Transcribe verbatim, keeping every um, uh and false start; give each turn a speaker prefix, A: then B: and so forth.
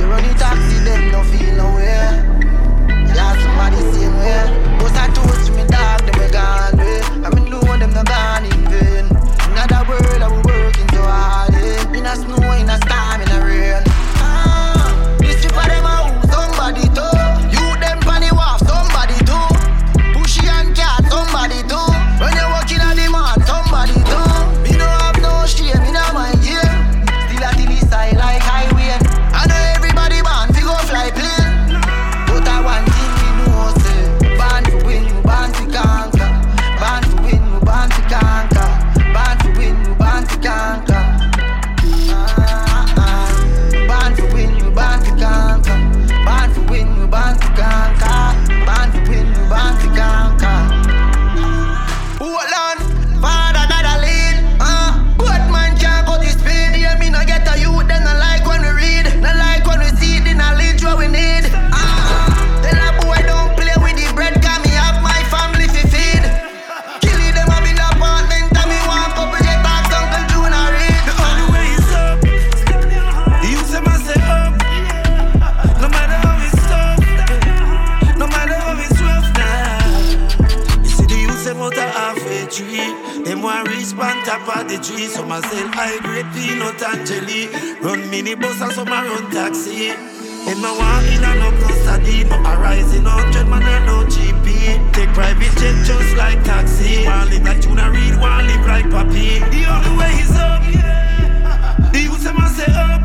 A: run the taxi, them no feel no way. Yeah, somebody same way. Those I toast me dog, them a gone way. I mean, know them no gone in vain. In other world, I we working so hard, eh. In a snow, in a storm, in a rain. Ah, this trip of them a who somebody too. You them funny waff, somebody too. Pushy and cat, somebody too. When you walking on the mall, somebody too. Me no have no shame, me no mind, yeah. Still at the east side like highway. I know everybody born fi go fly plane. But I want thing we know say, born to win, you born to conquer. Born to win, you born to conquer. Born to win, you born to conquer. Ah, ah. Born to win, you born to conquer. Born to win, you born to conquer. Born to win, you born to conquer. Hold on, father that I lead. Uh, but man can't go this speed. Yeah, me no get a youth, then I like when we read. Not like when we see the knowledge what we need. Uh, tell a boy don't play with the bread, cause me have my family to feed. Killing them up in the apartment, and me want couple get back, Uncle June I read.
B: The only way is up. The youth say must say up. No matter how it's tough, no matter how it's rough now. You see the youth say out of half a tree. Them want reach on top of the tree. Some a sell high grade peanut and jelly. Run minibus and some a run taxi. Them no want in and no custody. No a rising hundred man and no G P. Take private jet just like taxi. Want live like Tuna Reed, want live like Papi. The only way is up. The youth say must say up.